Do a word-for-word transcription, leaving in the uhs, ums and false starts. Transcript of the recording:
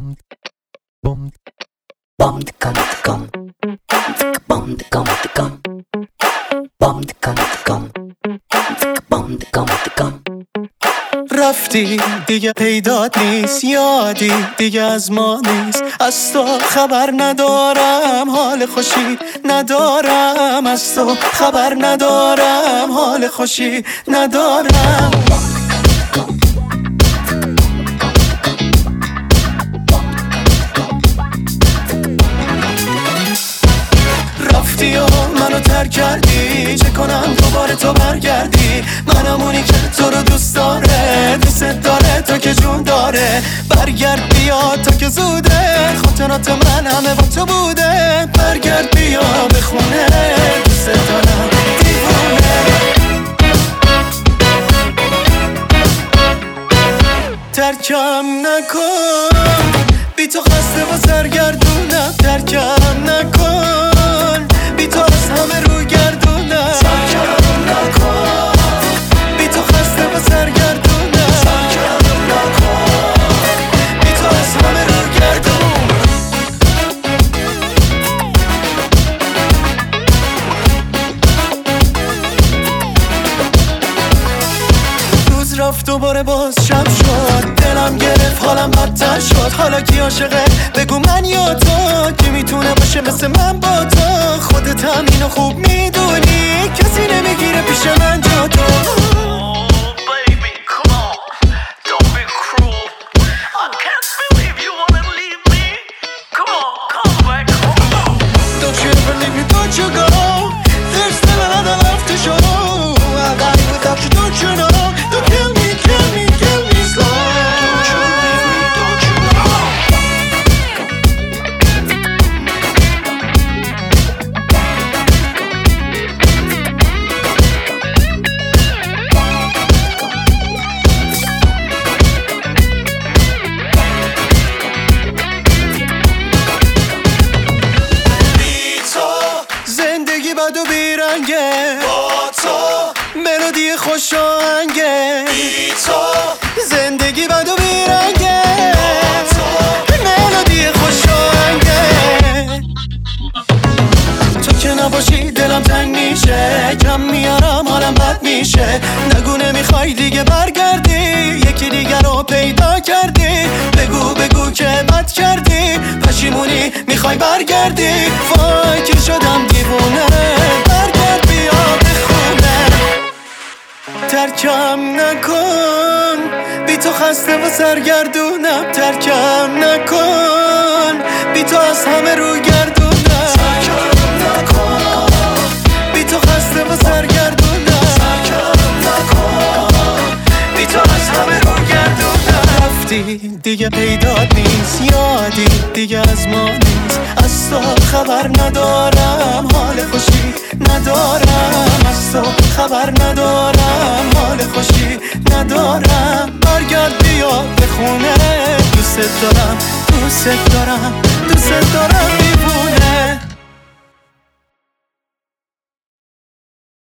رفتی دیگه پیدات نیست، یادی دیگه از ما نیست. از تو خبر ندارم، حال خوشی ندارم. از تو خبر ندارم، حال خوشی ندارم. رفتی و منو ترک کردی، چه کنم دوباره تو برگردی؟ منم اونی که تو رو دوست داره، دوست داره تا که جون داره. برگرد بیا تا که زوده، خاطرات من همه با تو بوده. برگرد بیا به خونه، دوست دارم دیوونه. ترکم نکن، بی تو خسته و سرگردونم. ترکم نکن، بی تو از همه رو گردونم. ترکم نکن، بی تو خسته و سرگردونم. ترکم نکن، بی تو از همه رو گردونم. روز رفت دوباره باز شب شد، دلم گرفت حالم بدتر شد. حالا کی عاشقه بگو من یا تو؟ کی میتونه باشه مثل من با تو؟ خودت هم اینو خوب میدونی، کسی نمیگیره پیش من جا تو. Don't you ever leave me, don't you go. There's still another love to show. I got it without you, don't you know? Don't kill me, kill me, kill me slow. Don't you leave me, don't you know? بی تو زندگی بد و بیرنگه، با تو ملودی خوش آهنگه. بی تو زندگی بد و بیرنگه، با تو ملودی خوش آهنگه. تو که نباشی دلم تنگ میشه، کم میارم حالم بد میشه. نگو نمیخوای دیگه برگردی، یکی دیگر رو پیدا کردی. بگو بگو که بد کردی، پشیمونی میخوای برگردی. وای که شدم دیوونه، برگرد بیا به خونه. ترکم نکن، بی تو خسته و سرگردونم. ترکم نکن، بی تو از همه رو گردونم. ترکم نکن، بی تو خسته و سرگردونم. ترکم نکن، بی تو از همه رو گردونم. رفتی دیگه پیدات نیست، یادی دیگه از ما نیست. از تو خبر ندارم، حال خوشی ندارم. از تو خبر ندارم، حال خوشی ندارم. برگرد بیا به خونه، دوست دارم دوست دارم دوست دارم دیوونه.